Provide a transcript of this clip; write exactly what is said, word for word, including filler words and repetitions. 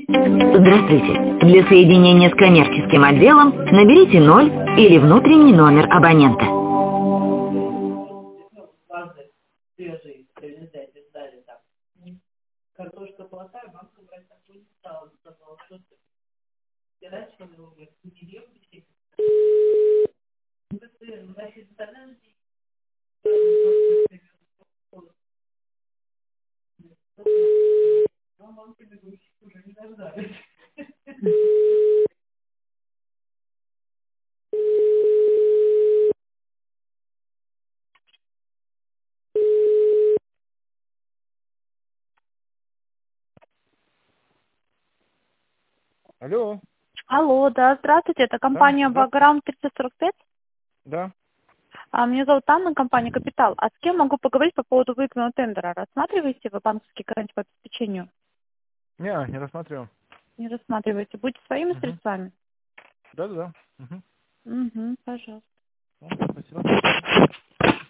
Здравствуйте. Для соединения с коммерческим отделом наберите ноль или внутренний номер абонента. Алло, Алло, да, здравствуйте, это да, компания здравствуйте. Background триста сорок пять. Да. А, меня зовут Анна, компания Капитал. А с кем могу поговорить по поводу выигранного тендера? Рассматриваете вы банковский гарантий по обеспечению? Не, не рассматриваю. Не рассматриваете. Будете своими Угу. средствами? Да-да-да. Угу. Угу, пожалуйста. Спасибо.